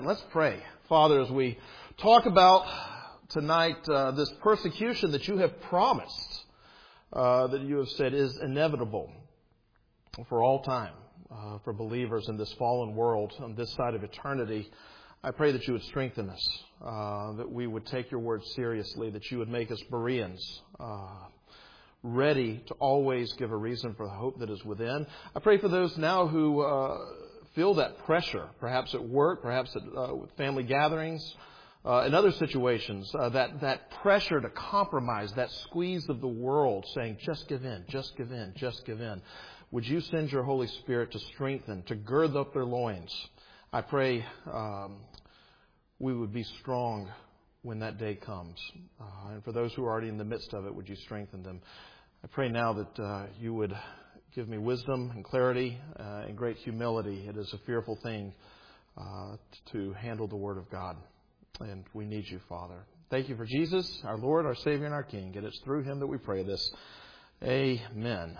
Let's pray. Father, as we talk about tonight this persecution that you have promised, that you have said is inevitable for all time, for believers in this fallen world on this side of eternity, I pray that you would strengthen us, that we would take your word seriously, that you would make us Bereans, ready to always give a reason for the hope that is within. I pray for those now who feel that pressure, perhaps at work, perhaps at family gatherings, in other situations, that pressure to compromise, that squeeze of the world saying, just give in, just give in, just give in. Would you send your Holy Spirit to strengthen, to gird up their loins? I pray we would be strong when that day comes. And for those who are already in the midst of it, would you strengthen them? I pray now that you would give me wisdom and clarity and great humility. It is a fearful thing to handle the Word of God. And we need you, Father. Thank you for Jesus, our Lord, our Savior, and our King. And it's through Him that we pray this. Amen.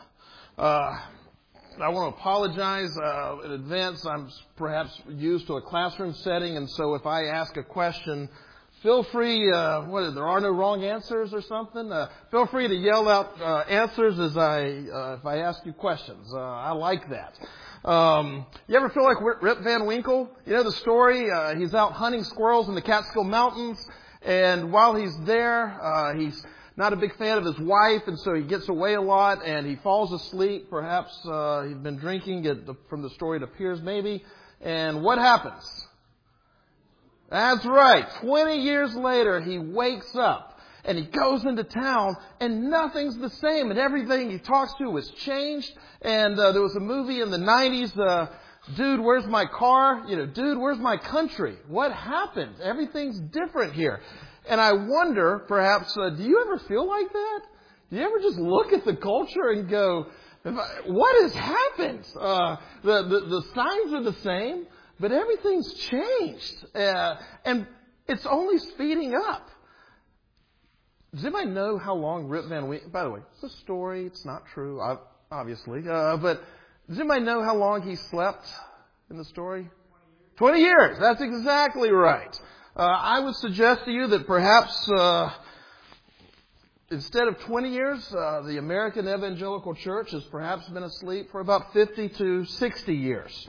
I want to apologize in advance. I'm perhaps used to a classroom setting, and so if I ask a question, feel free, there are no wrong answers or something. Feel free to yell out answers if I ask you questions. I like that. You ever feel like Rip Van Winkle? You know the story? He's out hunting squirrels in the Catskill Mountains, and while he's there, he's not a big fan of his wife, and so he gets away a lot, and he falls asleep. Perhaps he'd been drinking, from the story it appears maybe. And what happens? That's right. 20 years later, he wakes up, and he goes into town, and nothing's the same, and everything he talks to has changed. And there was a movie in the 90s, Dude, Where's My Car? Dude, Where's My Country? What happened? Everything's different here. And I wonder, perhaps, do you ever feel like that? Do you ever just look at the culture and go, what has happened? The signs are the same, but everything's changed. And it's only speeding up. Does anybody know how long Rip Van Winkle... By the way, it's a story. It's not true, obviously. But does anybody know how long he slept in the story? 20 years. That's exactly right. I would suggest to you that perhaps instead of 20 years, the American Evangelical Church has perhaps been asleep for about 50 to 60 years.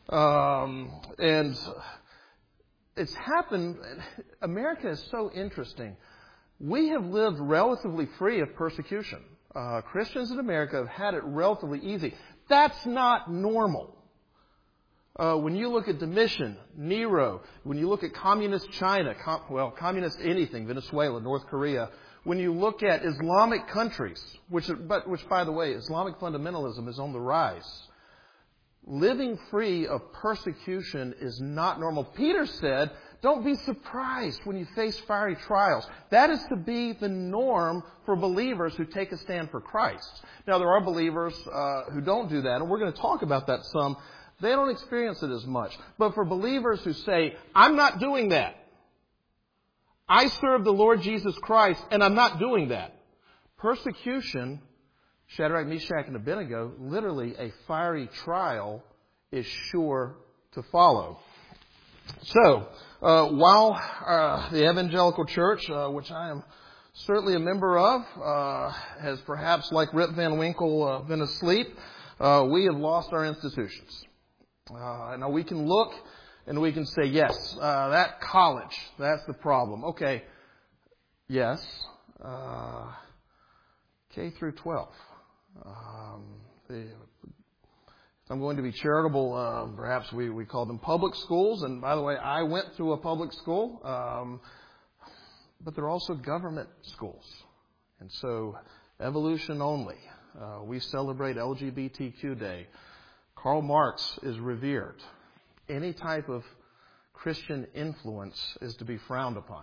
And it's happened. America is so interesting. We have lived relatively free of persecution. Christians in America have had it relatively easy. That's not normal. When you look at Domitian, Nero, when you look at communist China, communist anything, Venezuela, North Korea, when you look at Islamic countries, which by the way, Islamic fundamentalism is on the rise, living free of persecution is not normal. Peter said, don't be surprised when you face fiery trials. That is to be the norm for believers who take a stand for Christ. Now, there are believers who don't do that, and we're going to talk about that some. They don't experience it as much. But for believers who say, I'm not doing that. I serve the Lord Jesus Christ, and I'm not doing that. Persecution, Shadrach, Meshach, and Abednego, literally a fiery trial is sure to follow. So, while the Evangelical Church, which I am certainly a member of, has perhaps, like Rip Van Winkle, been asleep, we have lost our institutions. Now we can look and we can say, yes, that college, that's the problem. Okay, yes, K through 12. If I'm going to be charitable, perhaps we call them public schools. And by the way, I went to a public school, but they're also government schools. And so evolution only. We celebrate LGBTQ Day. Karl Marx is revered. Any type of Christian influence is to be frowned upon.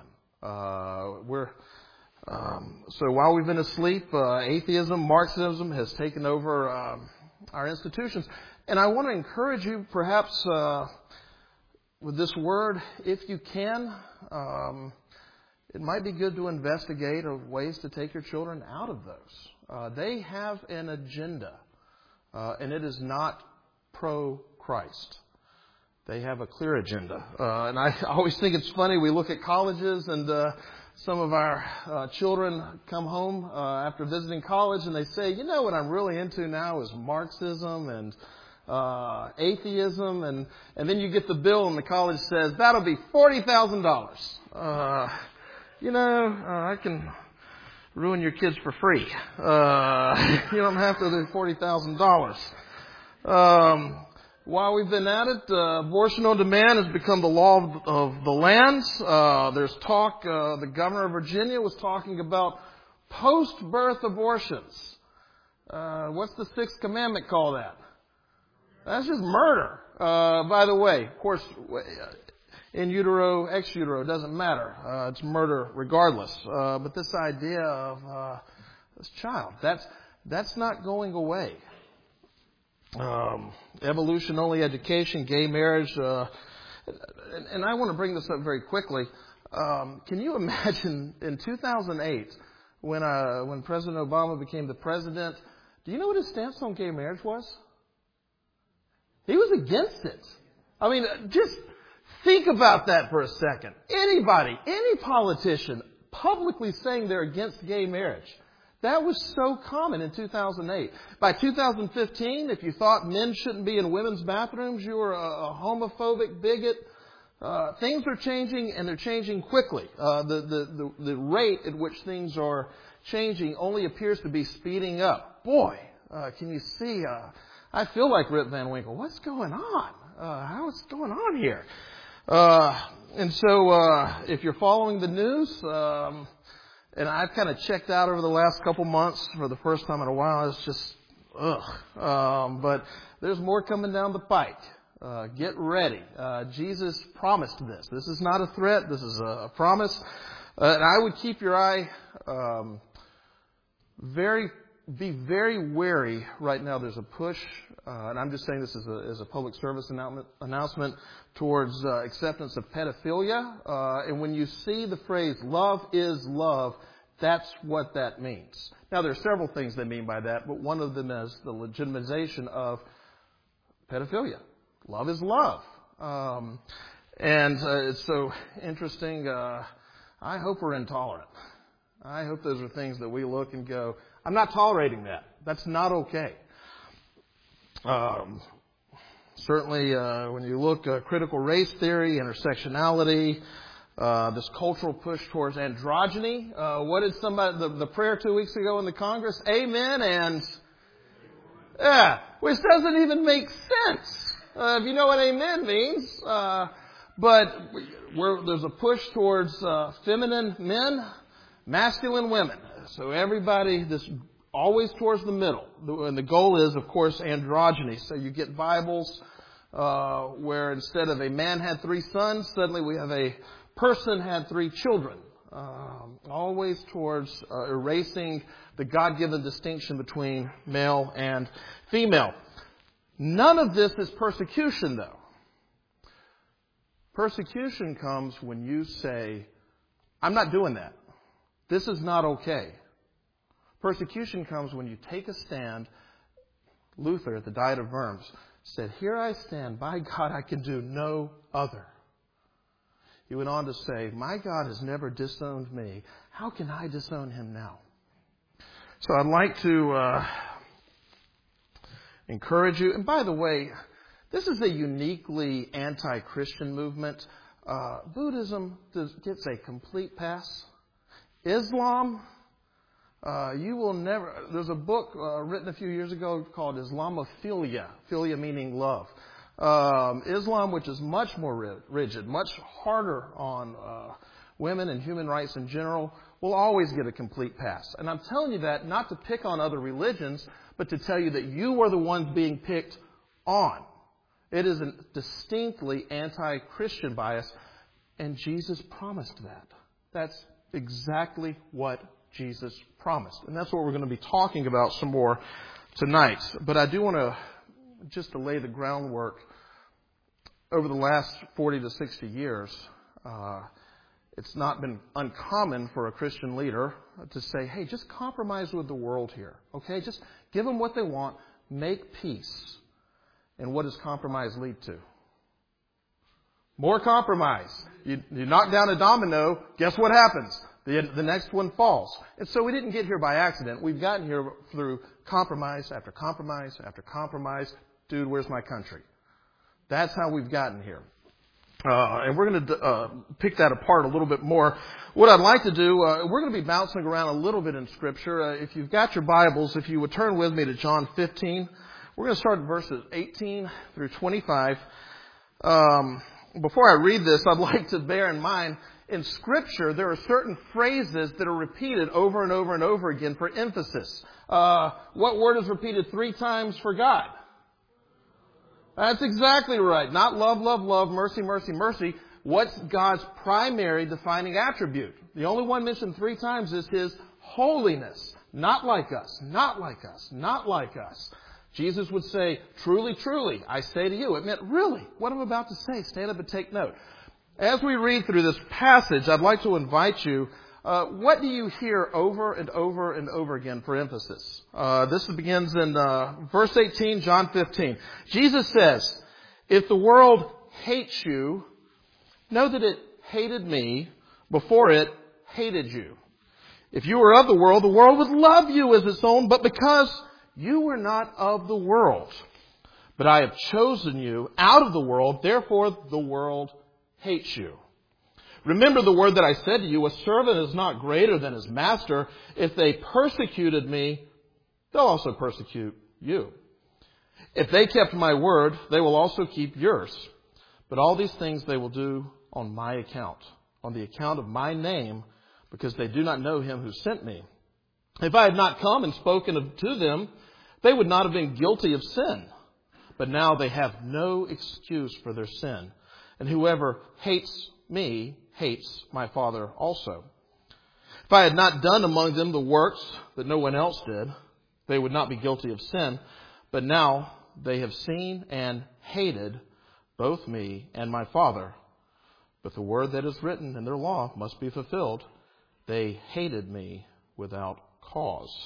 So while we've been asleep, atheism, Marxism has taken over our institutions. And I want to encourage you, perhaps, with this word, if you can, it might be good to investigate ways to take your children out of those. They have an agenda, and it is not pro-Christ. They have a clear agenda. And I always think it's funny. We look at colleges and some of our children come home after visiting college and they say, you know, what I'm really into now is Marxism and atheism. And then you get the bill and the college says, that'll be $40,000. I can ruin your kids for free. You don't have to do $40,000. While we've been at it, abortion on demand has become the law of the land. There's talk, the governor of Virginia was talking about post-birth abortions. What's the sixth commandment call that? That's just murder. By the way, of course, in utero, ex utero, doesn't matter. It's murder regardless. But this idea of this child, that's not going away. Evolution-only education, gay marriage, and I want to bring this up very quickly. Can you imagine in 2008 when President Obama became the president? Do you know what his stance on gay marriage was? He was against it. I mean, just think about that for a second. Anybody, any politician publicly saying they're against gay marriage. That was so common in 2008. By 2015, if you thought men shouldn't be in women's bathrooms, you were a homophobic bigot. Things are changing, and they're changing quickly. The rate at which things are changing only appears to be speeding up. Boy, can you see? I feel like Rip Van Winkle. What's going on? What's going on here? And so, if you're following the news, and I've kind of checked out over the last couple months for the first time in a while. It's just, but there's more coming down the pike. Get ready. Jesus promised this. This is not a threat. This is a promise. And I would keep your eye, be very wary right now. There's a push, and I'm just saying this as a public service announcement towards acceptance of pedophilia. And when you see the phrase "love is love," that's what that means. Now, there are several things they mean by that, but one of them is the legitimization of pedophilia. Love is love. And it's so interesting. I hope we're intolerant. I hope those are things that we look and go, I'm not tolerating that. That's not okay. Certainly, when you look at critical race theory, intersectionality, this cultural push towards androgyny. What did the prayer 2 weeks ago in the Congress? Amen and which doesn't even make sense. If you know what amen means. But there's a push towards feminine men, masculine women. So everybody, this always towards the middle. And the goal is, of course, androgyny. So you get Bibles where instead of a man had 3 sons, suddenly we have a person had 3 children. Always towards erasing the God-given distinction between male and female. None of this is persecution, though. Persecution comes when you say, I'm not doing that. This is not okay. Persecution comes when you take a stand. Luther at the Diet of Worms said, here I stand, by God I can do no other. He went on to say, my God has never disowned me. How can I disown him now? So I'd like to encourage you. And by the way, this is a uniquely anti-Christian movement. Buddhism gets a complete pass. Islam, you will never... There's a book written a few years ago called Islamophilia. Philia meaning love. Islam, which is much more rigid, much harder on women and human rights in general, will always get a complete pass. And I'm telling you that not to pick on other religions, but to tell you that you are the ones being picked on. It is a distinctly anti-Christian bias, and Jesus promised that. That's exactly what Jesus promised. And that's what we're going to be talking about some more tonight. But I do want to just to lay the groundwork. Over the last 40 to 60 years, it's not been uncommon for a Christian leader to say, hey, just compromise with the world here. Okay, just give them what they want, make peace. And what does compromise lead to? More compromise. You knock down a domino, guess what happens? The next one falls. And so we didn't get here by accident. We've gotten here through compromise after compromise after compromise. Dude, where's my country? That's how we've gotten here. And we're going to pick that apart a little bit more. What I'd like to do, we're going to be bouncing around a little bit in Scripture. If you've got your Bibles, if you would turn with me to John 15. We're going to start at verses 18 through 25. Before I read this, I'd like to bear in mind, in Scripture, there are certain phrases that are repeated over and over and over again for emphasis. What word is repeated 3 times for God? That's exactly right. Not love, love, love, mercy, mercy, mercy. What's God's primary defining attribute? The only one mentioned 3 times is His holiness. Not like us, not like us, not like us. Jesus would say, truly, truly, I say to you. It meant, really, what I'm about to say, stand up and take note. As we read through this passage, I'd like to invite you, what do you hear over and over and over again for emphasis? This begins in verse 18, John 15. Jesus says, if the world hates you, know that it hated me before it hated you. If you were of the world would love you as its own, but because you were not of the world, but I have chosen you out of the world, therefore the world hates you. Remember the word that I said to you, a servant is not greater than his master. If they persecuted me, they'll also persecute you. If they kept my word, they will also keep yours. But all these things they will do on my account, on the account of my name, because they do not know him who sent me. If I had not come and spoken to them, they would not have been guilty of sin. But now they have no excuse for their sin. And whoever hates me hates my Father also. If I had not done among them the works that no one else did, they would not be guilty of sin. But now they have seen and hated both me and my Father. But the word that is written in their law must be fulfilled. They hated me without cause.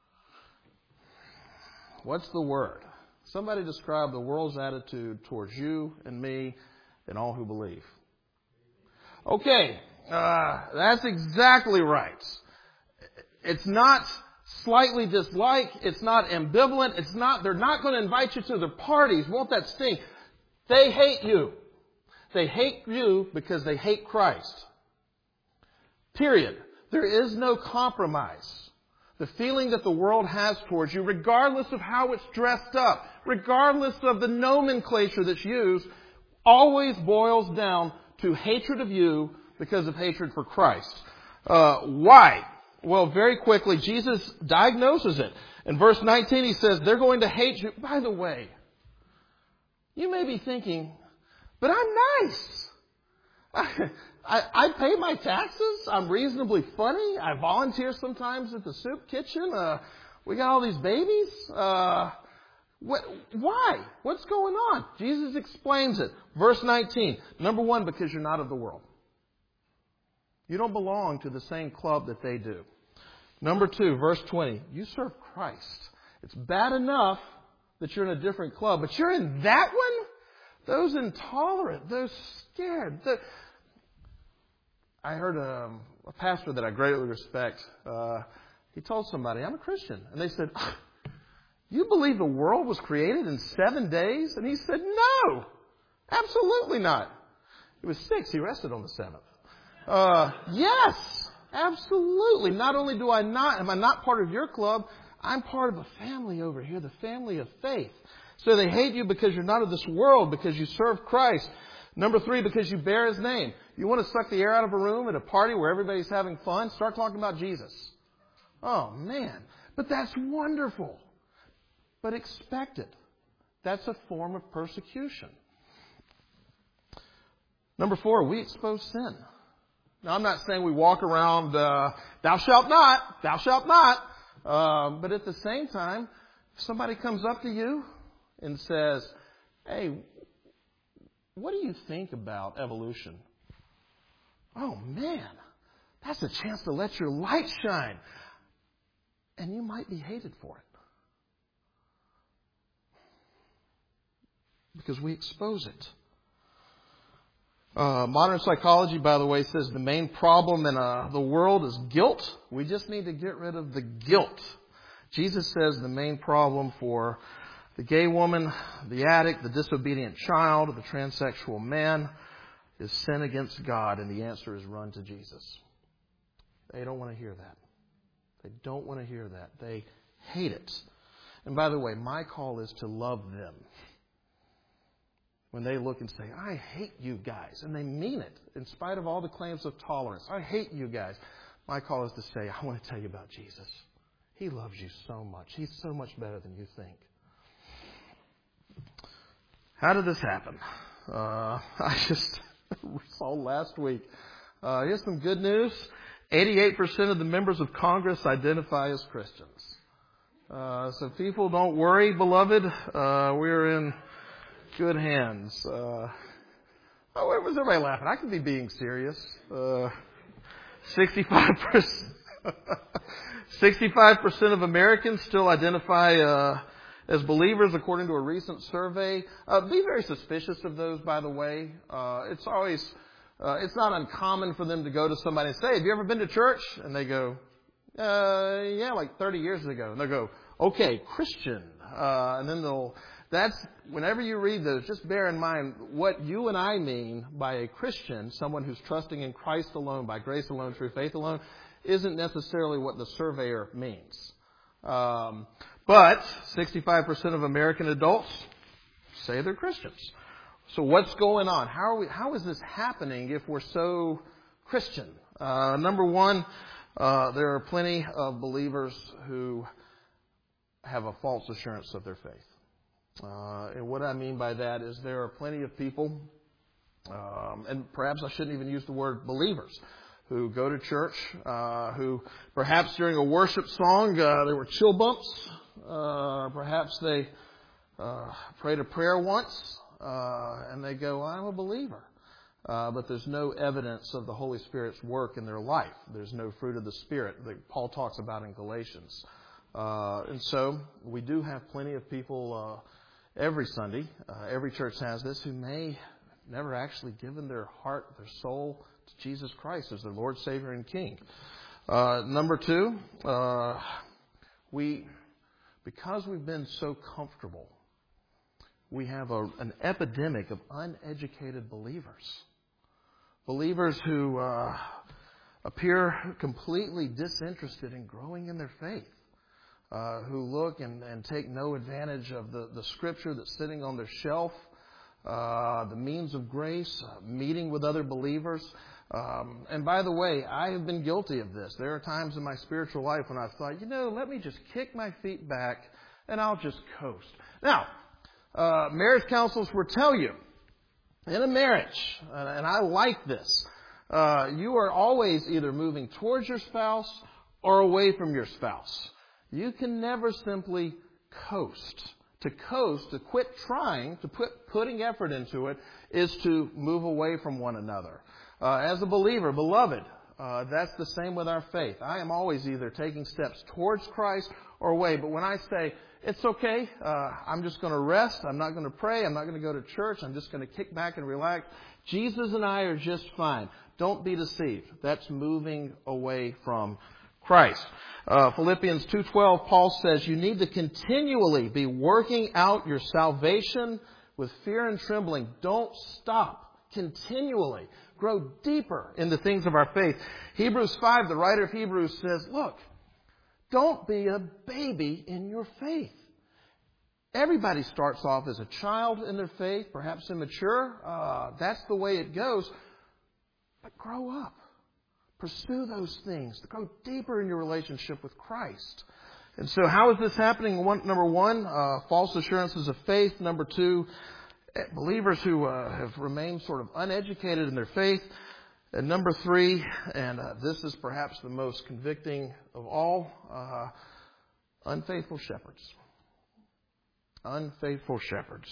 What's the word? Somebody describe the world's attitude towards you and me and all who believe. Okay, that's exactly right. It's not slightly dislike. It's not ambivalent. They're not going to invite you to their parties. Won't that sting? They hate you. They hate you because they hate Christ. Period. There is no compromise. The feeling that the world has towards you, regardless of how it's dressed up, regardless of the nomenclature that's used, always boils down to hatred of you because of hatred for Christ. Why? Well, very quickly, Jesus diagnoses it. In verse 19, he says, they're going to hate you. By the way, you may be thinking, but I'm nice. I pay my taxes. I'm reasonably funny. I volunteer sometimes at the soup kitchen. We got all these babies. Why? What's going on? Jesus explains it. Verse 19. Number 1, because you're not of the world. You don't belong to the same club that they do. Number 2, verse 20. You serve Christ. It's bad enough that you're in a different club, but you're in that one? Those intolerant, those scared. I heard a pastor that I greatly respect. He told somebody, I'm a Christian. And they said, you believe the world was created in 7 days? And he said, no, absolutely not. It was 6. He rested on the 7th. Yes, absolutely. Not only am I not part of your club, I'm part of a family over here, the family of faith. So they hate you because you're not of this world, because you serve Christ. Number 3, because you bear His name. You want to suck the air out of a room at a party where everybody's having fun? Start talking about Jesus. Oh, man. But that's wonderful. But expect it. That's a form of persecution. Number 4, we expose sin. Now, I'm not saying we walk around, thou shalt not, thou shalt not. But at the same time, if somebody comes up to you and says, hey, what do you think about evolution? Oh, man, that's a chance to let your light shine. And you might be hated for it. Because we expose it. Modern psychology, by the way, says the main problem in the world is guilt. We just need to get rid of the guilt. Jesus says the main problem for the gay woman, the addict, the disobedient child, the transsexual man is sin against God, and the answer is run to Jesus. They don't want to hear that. They don't want to hear that. They hate it. And by the way, my call is to love them. When they look and say, I hate you guys, and they mean it, in spite of all the claims of tolerance. I hate you guys. My call is to say, I want to tell you about Jesus. He loves you so much. He's so much better than you think. How did this happen? I just saw last week. Here's some good news. 88% of the members of Congress identify as Christians. So people, don't worry, beloved. We're in good hands. Why was everybody laughing? I could be being serious. 65% of Americans still identify as believers, according to a recent survey. Be very suspicious of those, by the way. It's not uncommon for them to go to somebody and say, have you ever been to church? And they go, yeah, like 30 years ago. And they'll go, okay, Christian. And then whenever you read those, just bear in mind what you and I mean by a Christian, someone who's trusting in Christ alone, by grace alone, through faith alone, isn't necessarily what the surveyor means. But 65% of American adults say they're Christians. So what's going on? How is this happening if we're so Christian? Number one, there are plenty of believers who have a false assurance of their faith. And what I mean by that is there are plenty of people, and perhaps I shouldn't even use the word believers, who go to church, who perhaps during a worship song there were chill bumps. Perhaps they prayed a prayer once, and they go, I'm a believer. But there's no evidence of the Holy Spirit's work in their life. There's no fruit of the Spirit that Paul talks about in Galatians. And so we do have plenty of people every Sunday, every church has this, who may never actually given their heart, their soul to Jesus Christ as their Lord, Savior, and King. Number two, because we've been so comfortable, we have an epidemic of uneducated believers. Believers who appear completely disinterested in growing in their faith. Who look and take no advantage of the Scripture that's sitting on their shelf, the means of grace, meeting with other believers. And by the way, I have been guilty of this. There are times in my spiritual life when I've thought, let me just kick my feet back and I'll just coast. Now, marriage counselors will tell you, in a marriage, and I like this, you are always either moving towards your spouse or away from your spouse. You can never simply coast. To coast, to quit trying, to putting effort into it, is to move away from one another. As a believer, beloved, that's the same with our faith. I am always either taking steps towards Christ or away. But when I say, it's okay, I'm just going to rest, I'm not going to pray, I'm not going to go to church, I'm just going to kick back and relax, Jesus and I are just fine. Don't be deceived. That's moving away from Christ. Philippians 2:12, Paul says, you need to continually be working out your salvation with fear and trembling. Don't stop. Continually. Grow deeper in the things of our faith. Hebrews 5, the writer of Hebrews says, look, don't be a baby in your faith. Everybody starts off as a child in their faith, perhaps immature. That's the way it goes. But grow up. Pursue those things to go deeper in your relationship with Christ. And so how is this happening? Number one, false assurances of faith. Number two, believers who have remained sort of uneducated in their faith. And number three, and this is perhaps the most convicting of all, unfaithful shepherds. Unfaithful shepherds.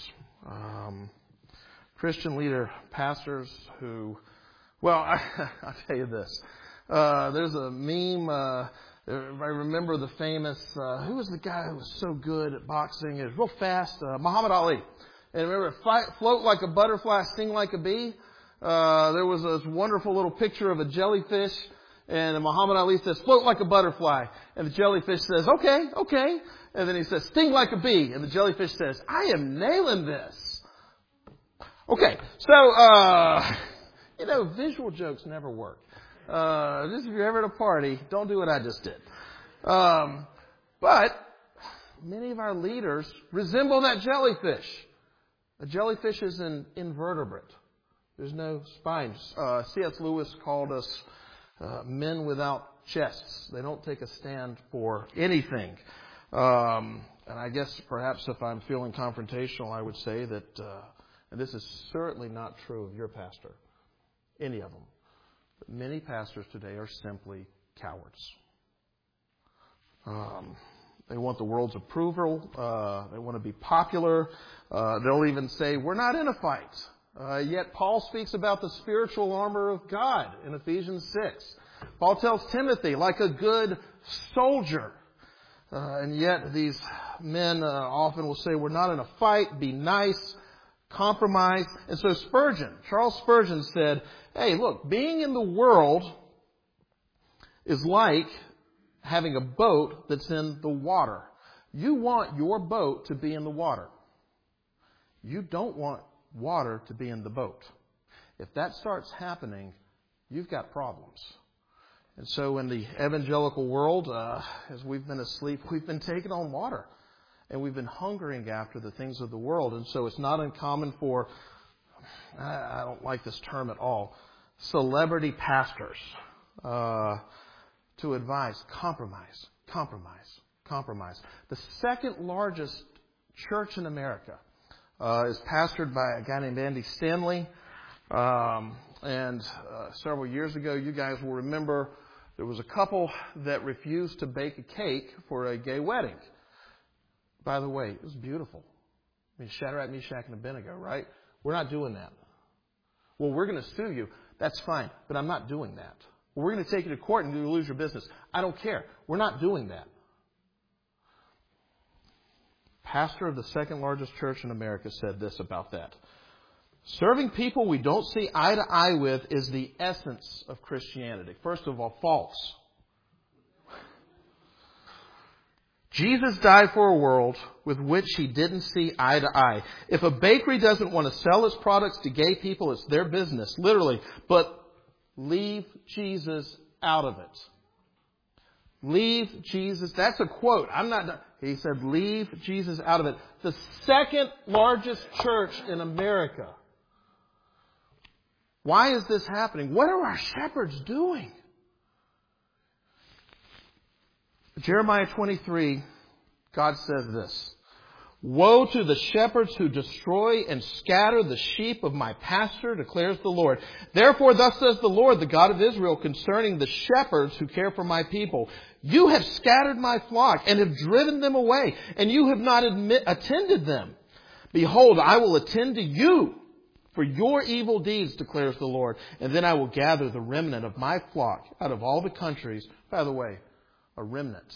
Christian leader pastors who, well, I'll tell you this. There's a meme, if I remember the famous, who was the guy who was so good at boxing? He was real fast, Muhammad Ali. And remember, float like a butterfly, sting like a bee. there was this wonderful little picture of a jellyfish, and Muhammad Ali says, float like a butterfly. And the jellyfish says, okay. And then he says, sting like a bee. And the jellyfish says, I am nailing this. Okay, so, visual jokes never work. Just if you're ever at a party, don't do what I just did. But many of our leaders resemble that jellyfish. A jellyfish is an invertebrate. There's no spines. C.S. Lewis called us men without chests. They don't take a stand for anything. And I guess perhaps if I'm feeling confrontational, I would say that, and this is certainly not true of your pastor, any of them, but many pastors today are simply cowards. They want the world's approval. They want to be popular. They'll even say, we're not in a fight. Yet Paul speaks about the spiritual armor of God in Ephesians 6. Paul tells Timothy, like a good soldier. And yet these men often will say, we're not in a fight, be nice, compromise. And so Charles Spurgeon said, hey, look, being in the world is like having a boat that's in the water. You want your boat to be in the water. You don't want water to be in the boat. If that starts happening, you've got problems. And so in the evangelical world, as we've been asleep, we've been taking on water. And we've been hungering after the things of the world. And so it's not uncommon for, I don't like this term at all, celebrity pastors to advise compromise. The second largest church in America is pastored by a guy named Andy Stanley. And several years ago, you guys will remember there was a couple that refused to bake a cake for a gay wedding. By the way, it was beautiful. I mean, Shadrach, Meshach, and Abednego, right? We're not doing that. Well, we're going to sue you. That's fine, but I'm not doing that. Well, we're going to take you to court and you lose your business. I don't care. We're not doing that. Pastor of the second largest church in America said this about that. Serving people we don't see eye to eye with is the essence of Christianity. First of all, false. Jesus died for a world with which he didn't see eye to eye. If a bakery doesn't want to sell its products to gay people, it's their business, literally. But leave Jesus out of it. Leave Jesus. That's a quote. He said, leave Jesus out of it. The second largest church in America. Why is this happening? What are our shepherds doing? Jeremiah 23, God says this. Woe to the shepherds who destroy and scatter the sheep of my pasture, declares the Lord. Therefore, thus says the Lord, the God of Israel, concerning the shepherds who care for my people. You have scattered my flock and have driven them away, and you have not attended them. Behold, I will attend to you for your evil deeds, declares the Lord. And then I will gather the remnant of my flock out of all the countries. By the way, a remnant.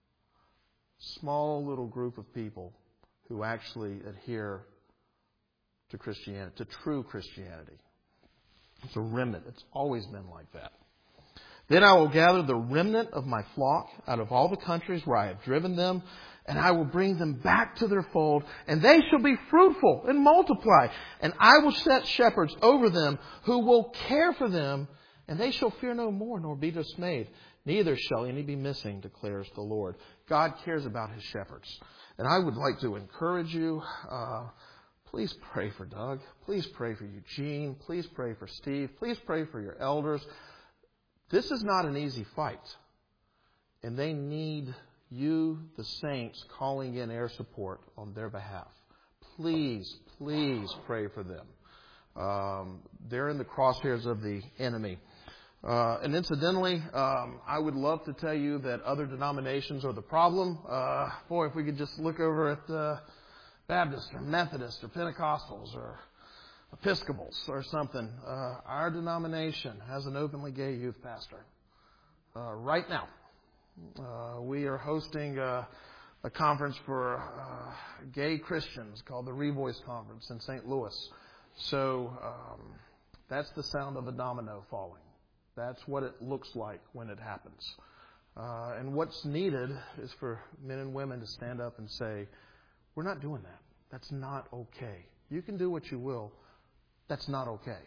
Small little group of people who actually adhere to Christianity, to true Christianity. It's a remnant. It's always been like that. Then I will gather the remnant of my flock out of all the countries where I have driven them, and I will bring them back to their fold, and they shall be fruitful and multiply. And I will set shepherds over them who will care for them, and they shall fear no more nor be dismayed. Neither shall any be missing, declares the Lord. God cares about his shepherds. And I would like to encourage you, please pray for Doug. Please pray for Eugene. Please pray for Steve. Please pray for your elders. This is not an easy fight. And they need you, the saints, calling in air support on their behalf. Please pray for them. They're in the crosshairs of the enemy. And incidentally, I would love to tell you that other denominations are the problem. Boy, if we could just look over at Baptists or Methodists or Pentecostals or Episcopals or something. Our denomination has an openly gay youth pastor. Right now, we are hosting a conference for gay Christians called the Revoice Conference in St. Louis. So That's the sound of a domino falling. That's what it looks like when it happens. And what's needed is for men and women to stand up and say, we're not doing that. That's not okay. You can do what you will. That's not okay.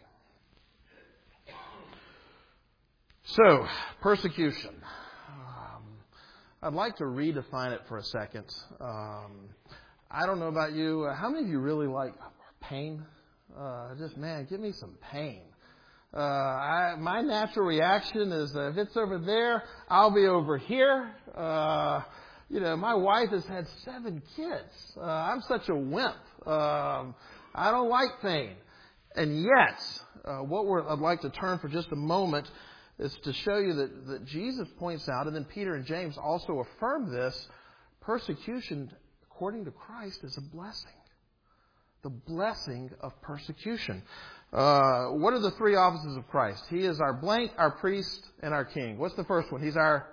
So, persecution. I'd like to redefine it for a second. I don't know about you. How many of you really like pain? Man, give me some pain. My natural reaction is if it's over there, I'll be over here. My wife has had 7 kids. I'm such a wimp. I don't like pain. And yet, I'd like to turn for just a moment is to show you that Jesus points out, and then Peter and James also affirm this, persecution, according to Christ, is a blessing. The blessing of persecution. What are the 3 offices of Christ? He is our blank, our priest, and our king. What's the first one? He's our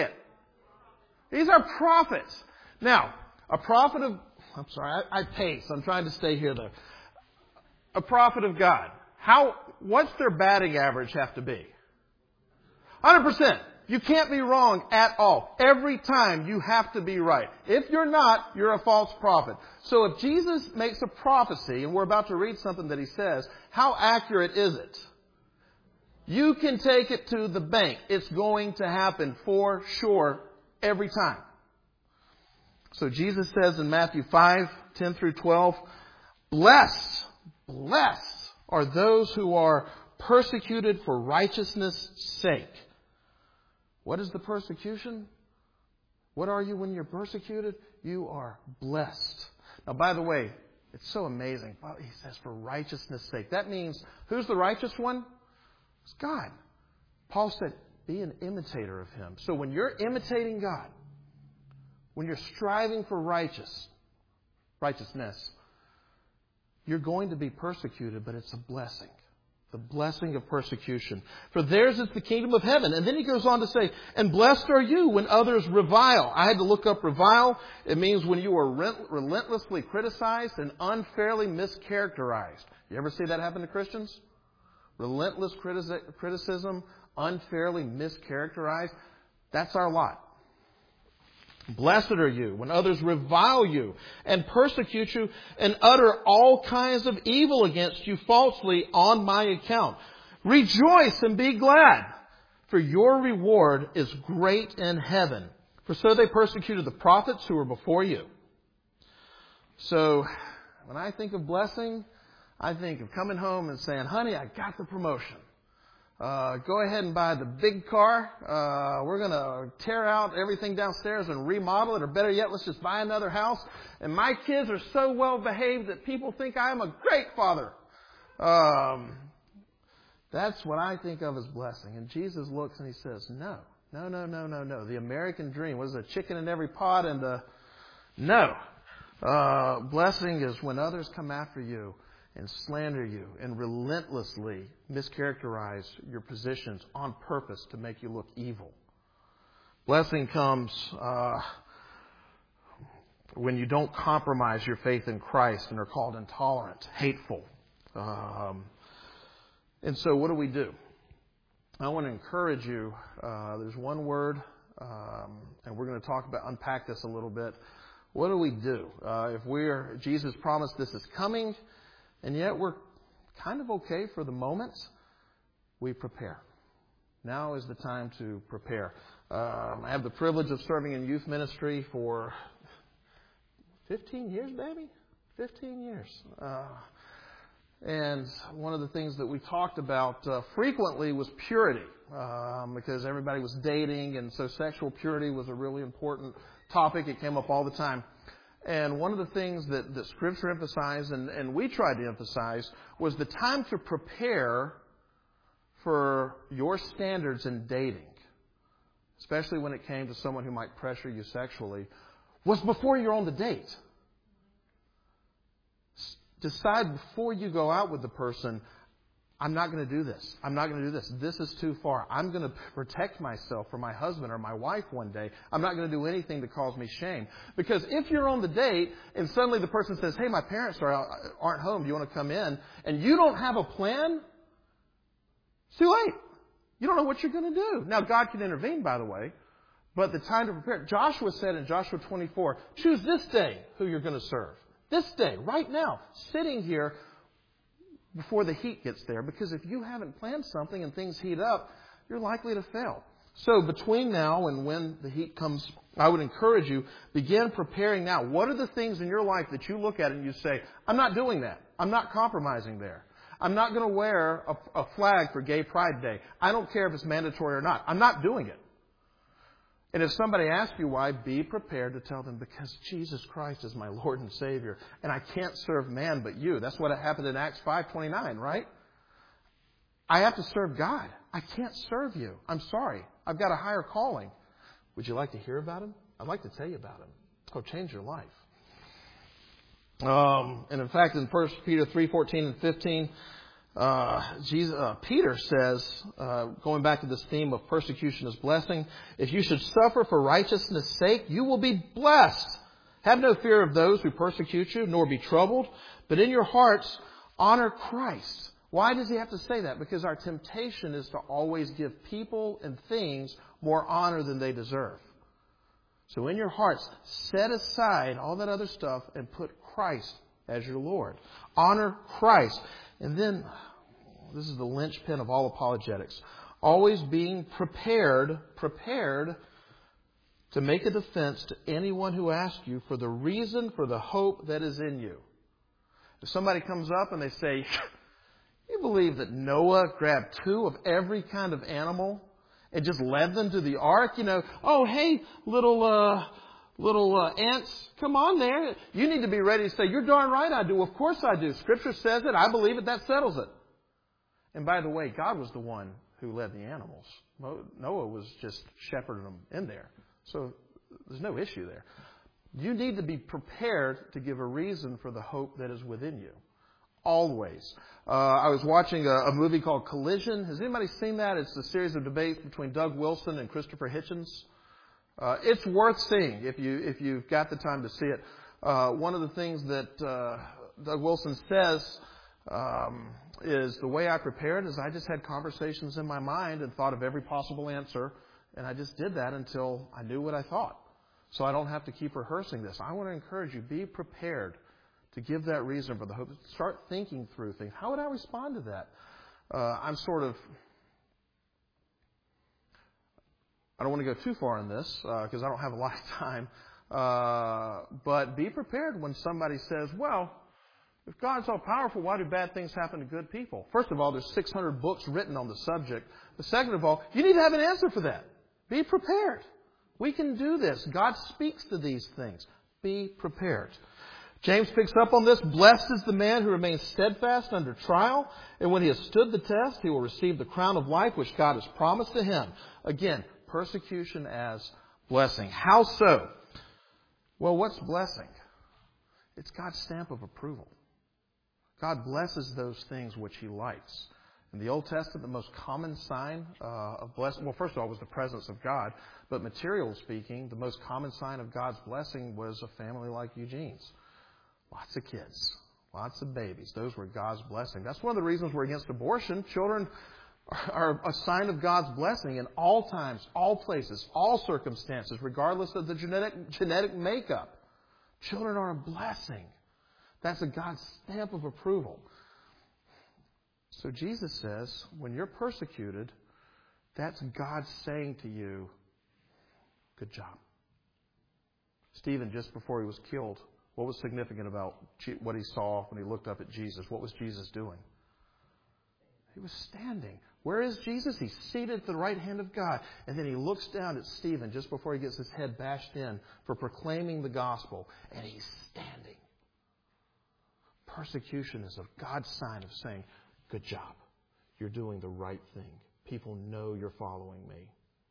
prophet. Now, a prophet of... I'm sorry, I pace. I'm trying to stay here, though. A prophet of God. What's their batting average have to be? 100%. You can't be wrong at all. Every time you have to be right. If you're not, you're a false prophet. So if Jesus makes a prophecy, and we're about to read something that he says, how accurate is it? You can take it to the bank. It's going to happen for sure every time. So Jesus says in Matthew 5:10 through 12, blessed are those who are persecuted for righteousness' sake. What is the persecution? What are you when you're persecuted? You are blessed. Now, by the way, it's so amazing. He says for righteousness' sake. That means, who's the righteous one? It's God. Paul said, be an imitator of him. So when you're imitating God, when you're striving for righteousness, you're going to be persecuted, but it's a blessing. The blessing of persecution. For theirs is the kingdom of heaven. And then he goes on to say, and blessed are you when others revile. I had to look up revile. It means when you are relentlessly criticized and unfairly mischaracterized. You ever see that happen to Christians? Relentless criticism, unfairly mischaracterized. That's our lot. Blessed are you when others revile you and persecute you and utter all kinds of evil against you falsely on my account. Rejoice and be glad, for your reward is great in heaven. For so they persecuted the prophets who were before you. So when I think of blessing, I think of coming home and saying, honey, I got the promotion. Go ahead and buy the big car. We're going to tear out everything downstairs and remodel it. Or better yet, let's just buy another house. And my kids are so well behaved that people think I am a great father. That's what I think of as blessing. And Jesus looks and he says, no. The American dream was a chicken in every pot and no. Blessing is when others come after you and slander you and relentlessly mischaracterize your positions on purpose to make you look evil. Blessing comes when you don't compromise your faith in Christ and are called intolerant, hateful. And so what do? I want to encourage you. There's one word, and we're going to unpack this a little bit. What do we do? Jesus promised this is coming, and yet we're kind of okay for the moment. We prepare. Now is the time to prepare. I have the privilege of serving in youth ministry for 15 years, baby? 15 years. And one of the things that we talked about frequently was purity, because everybody was dating, and so sexual purity was a really important topic. It came up all the time. And one of the things that Scripture emphasized, and we tried to emphasize, was the time to prepare for your standards in dating, especially when it came to someone who might pressure you sexually, was before you're on the date. Decide before you go out with the person, I'm not going to do this. I'm not going to do this. This is too far. I'm going to protect myself for my husband or my wife one day. I'm not going to do anything to cause me shame. Because if you're on the date and suddenly the person says, hey, my parents aren't home. Do you want to come in? And you don't have a plan, It's too late. You don't know what you're going to do. Now, God can intervene, by the way, but the time to prepare. Joshua said in Joshua 24, choose this day who you're going to serve. This day, right now, sitting here before the heat gets there. Because if you haven't planned something and things heat up, you're likely to fail. So between now and when the heat comes, I would encourage you, begin preparing now. What are the things in your life that you look at and you say, I'm not doing that. I'm not compromising there. I'm not going to wear a flag for Gay Pride Day. I don't care if it's mandatory or not. I'm not doing it. And if somebody asks you why, be prepared to tell them, because Jesus Christ is my Lord and Savior, and I can't serve man but you. That's what happened in Acts 5:29, right? I have to serve God. I can't serve you. I'm sorry. I've got a higher calling. Would you like to hear about him? I'd like to tell you about him. It'll change your life. And in fact, in 1 Peter 3:14 and 15, Peter says, going back to this theme of persecution as blessing, if you should suffer for righteousness' sake, you will be blessed. Have no fear of those who persecute you, nor be troubled, but in your hearts honor Christ. Why does he have to say that? Because our temptation is to always give people and things more honor than they deserve. So in your hearts, set aside all that other stuff and put Christ as your Lord. Honor Christ. And then, this is the linchpin of all apologetics. Always being prepared to make a defense to anyone who asks you for the reason for the hope that is in you. If somebody comes up and they say, you believe that Noah grabbed 2 of every kind of animal and just led them to the ark? Oh, hey, little ants, come on there. You need to be ready to say, you're darn right I do. Of course I do. Scripture says it. I believe it. That settles it. And by the way, God was the one who led the animals. Noah was just shepherding them in there. So there's no issue there. You need to be prepared to give a reason for the hope that is within you. Always. I was watching a movie called Collision. Has anybody seen that? It's a series of debates between Doug Wilson and Christopher Hitchens. It's worth seeing if you've got the time to see it. One of the things that Doug Wilson says is the way I prepared is I just had conversations in my mind and thought of every possible answer, and I just did that until I knew what I thought. So I don't have to keep rehearsing this. I want to encourage you, be prepared to give that reason for the hope. Start thinking through things. How would I respond to that? I don't want to go too far in this because I don't have a lot of time. But be prepared when somebody says, well, if God's all powerful, why do bad things happen to good people? First of all, there's 600 books written on the subject. But second of all, you need to have an answer for that. Be prepared. We can do this. God speaks to these things. Be prepared. James picks up on this. Blessed is the man who remains steadfast under trial, and when he has stood the test, he will receive the crown of life which God has promised to him. Again, persecution as blessing. How so? Well, what's blessing? It's God's stamp of approval. God blesses those things which he likes. In the Old Testament, the most common sign of blessing, well, first of all, was the presence of God. But materially speaking, the most common sign of God's blessing was a family like Eugene's. Lots of kids, lots of babies. Those were God's blessing. That's one of the reasons we're against abortion. Children are a sign of God's blessing in all times, all places, all circumstances, regardless of the genetic makeup. Children are a blessing. That's a God's stamp of approval. So Jesus says, when you're persecuted, that's God saying to you, good job. Stephen, just before he was killed, what was significant about what he saw when he looked up at Jesus? What was Jesus doing? He was standing. Where is Jesus? He's seated at the right hand of God. And then he looks down at Stephen just before he gets his head bashed in for proclaiming the gospel. And he's standing. Persecution is a God's sign of saying, good job. You're doing the right thing. People know you're following me.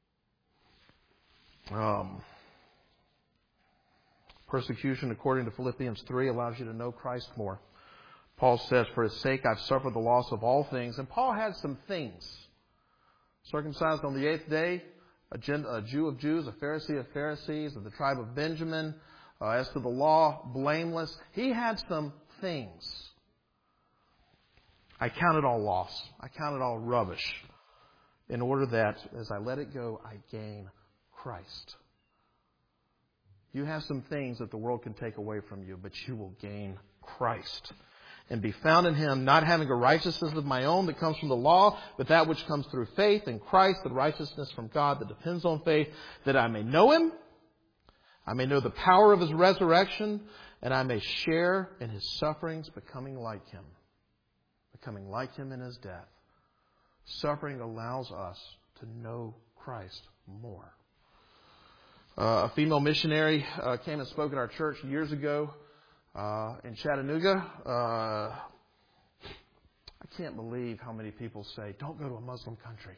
Persecution, according to Philippians 3, allows you to know Christ more. Paul says, for his sake I've suffered the loss of all things. And Paul had some things. Circumcised on the 8th day, a Jew of Jews, a Pharisee of Pharisees, of the tribe of Benjamin. As to the law, blameless. He had some things. I count it all loss. I count it all rubbish. in order that as I let it go, I gain Christ. You have some things that the world can take away from you, but you will gain Christ and be found in Him, not having a righteousness of my own that comes from the law, but that which comes through faith in Christ, the righteousness from God that depends on faith, that I may know Him, I may know the power of His resurrection, and I may share in His sufferings, becoming like Him in His death. Suffering allows us to know Christ more. A female missionary came and spoke at our church years ago in Chattanooga. I can't believe how many people say, don't go to a Muslim country.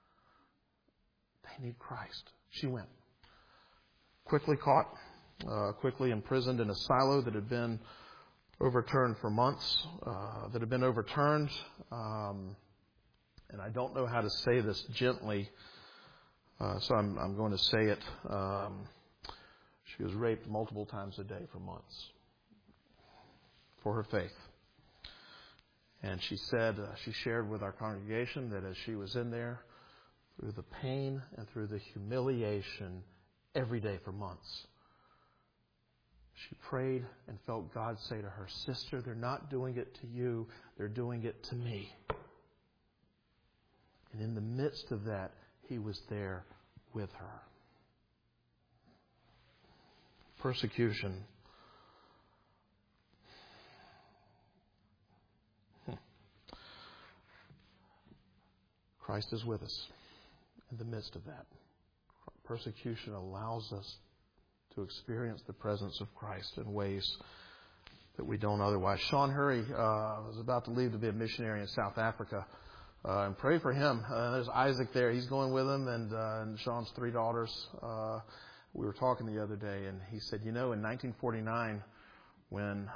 They need Christ. She went. Quickly caught, quickly imprisoned in a silo that had been overturned for months, and I don't know how to say this gently, so I'm going to say it. She was raped multiple times a day for months for her faith. And she said, she shared with our congregation that as she was in there, through the pain and through the humiliation every day for months, she prayed and felt God say to her, sister, they're not doing it to you, they're doing it to me. And in the midst of that, He was there with her. Persecution. Christ is with us in the midst of that. Persecution allows us to experience the presence of Christ in ways that we don't otherwise. Sean Hurry was about to leave to be a missionary in South Africa. And pray for him. There's Isaac there. He's going with him, and Sean's 3 daughters. We were talking the other day, and he said, in 1949, when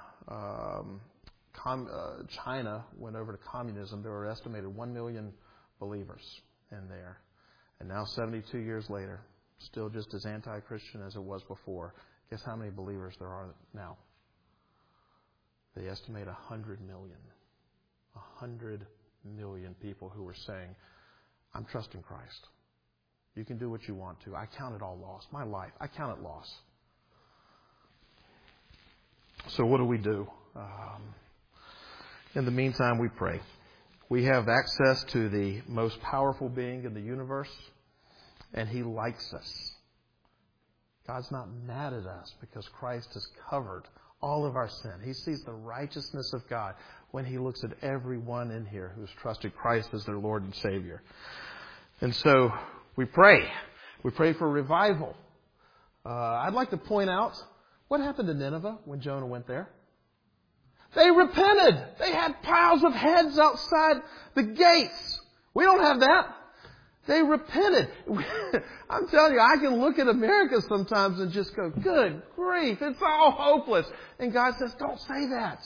China went over to communism, there were estimated 1 million believers in there. And now, 72 years later, still just as anti-Christian as it was before. Guess how many believers there are now? They estimate 100 million. 100 million people who were saying, I'm trusting Christ. You can do what you want to. I count it all loss. My life, I count it loss. So what do? In the meantime, we pray. We have access to the most powerful being in the universe, and He likes us. God's not mad at us because Christ has covered all of our sin. He sees the righteousness of God when He looks at everyone in here who's trusted Christ as their Lord and Savior. And so we pray. We pray for revival. I'd like to point out what happened to Nineveh when Jonah went there. They repented. They had piles of heads outside the gates. We don't have that. They repented. I'm telling you, I can look at America sometimes and just go, good grief, it's all hopeless. And God says, don't say that.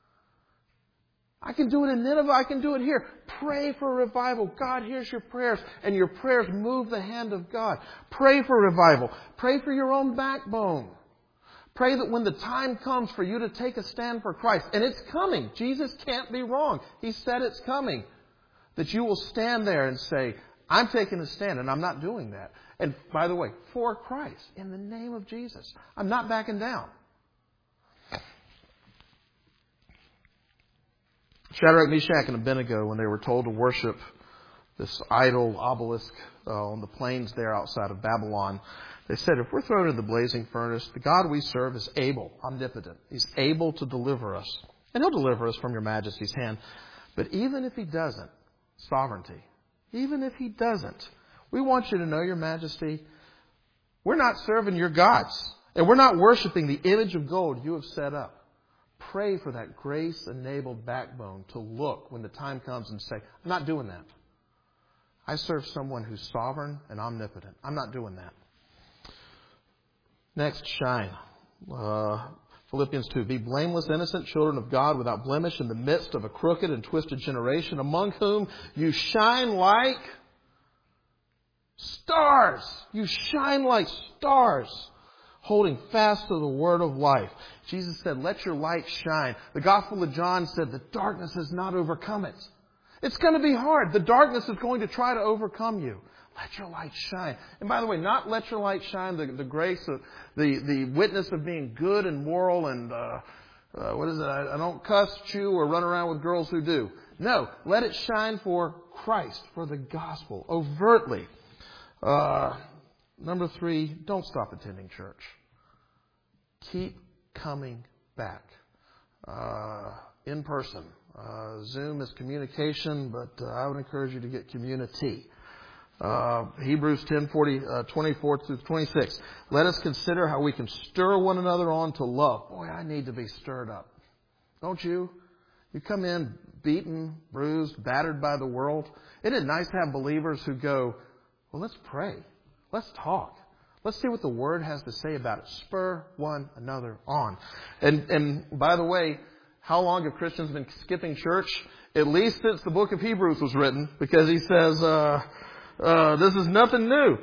I can do it in Nineveh. I can do it here. Pray for revival. God hears your prayers, and your prayers move the hand of God. Pray for revival. Pray for your own backbone. Pray that when the time comes for you to take a stand for Christ, and it's coming. Jesus can't be wrong. He said it's coming. That you will stand there and say, I'm taking a stand, and I'm not doing that. And by the way, for Christ, in the name of Jesus. I'm not backing down. Shadrach, Meshach, and Abednego, when they were told to worship this idol obelisk on the plains there outside of Babylon, they said, if we're thrown in the blazing furnace, the God we serve is able, omnipotent. He's able to deliver us. And He'll deliver us from your majesty's hand. But even if He doesn't, sovereignty, even if He doesn't, we want you to know, your majesty, we're not serving your gods. And we're not worshiping the image of gold you have set up. Pray for that grace-enabled backbone to look when the time comes and say, I'm not doing that. I serve someone who's sovereign and omnipotent. I'm not doing that. Next, shine. Philippians 2. Be blameless, innocent children of God without blemish in the midst of a crooked and twisted generation, among whom you shine like stars. You shine like stars, holding fast to the word of life. Jesus said, let your light shine. The Gospel of John said, the darkness has not overcome it. It's going to be hard. The darkness is going to try to overcome you. Let your light shine. And by the way, not let your light shine the grace of the witness of being good and moral and what is it? I don't cuss, chew, or run around with girls who do. No, let it shine for Christ, for the gospel, overtly. Number 3, don't stop attending church. Keep coming back. In person. Zoom is communication, but I would encourage you to get community. Hebrews 10:24 through 26. Let us consider how we can stir one another on to love. Boy, I need to be stirred up. Don't you? You come in beaten, bruised, battered by the world. Isn't it nice to have believers who go, well, let's pray. Let's talk. Let's see what the Word has to say about it. Spur one another on. And by the way, how long have Christians been skipping church? At least since the book of Hebrews was written, because he says, this is nothing new.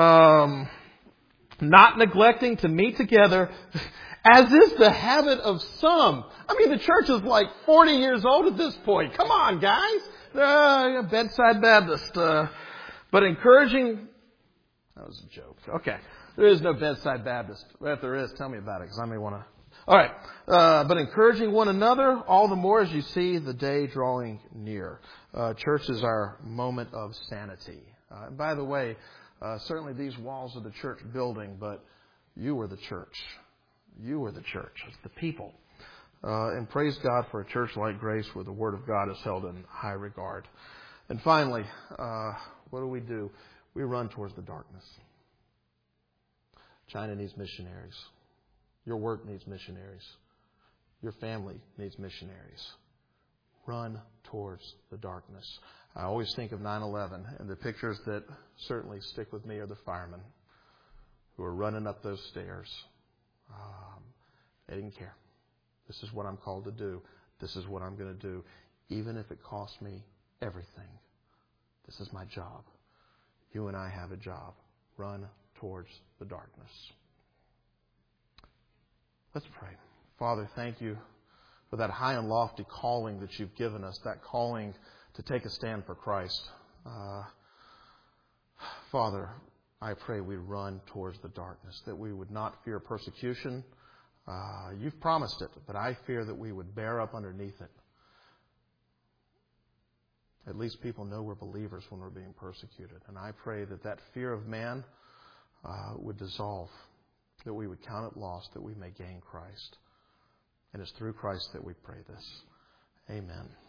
Not neglecting to meet together, as is the habit of some. I mean, the church is like 40 years old at this point. Come on, guys. Bedside Baptist. But encouraging... That was a joke. Okay. There is no Bedside Baptist. If there is, tell me about it, because I may want to... All right. But encouraging one another, all the more as you see the day drawing near. Church is our moment of sanity. And by the way, certainly these walls are the church building, but you were the church. You were the church. It's the people. And praise God for a church like Grace where the Word of God is held in high regard. And finally, what do? We run towards the darkness. China needs missionaries. Your work needs missionaries. Your family needs missionaries. Run towards the darkness. I always think of 9/11, and the pictures that certainly stick with me are the firemen who are running up those stairs. They didn't care. This is what I'm called to do. This is what I'm going to do, even if it costs me everything. This is my job. You and I have a job. Run towards the darkness. Let's pray. Father, thank you for that high and lofty calling that you've given us, that calling to take a stand for Christ. Father, I pray we run towards the darkness, that we would not fear persecution. You've promised it, but I fear that we would bear up underneath it. At least people know we're believers when we're being persecuted. And I pray that that fear of man would dissolve, that we would count it lost, that we may gain Christ. And it's through Christ that we pray this. Amen.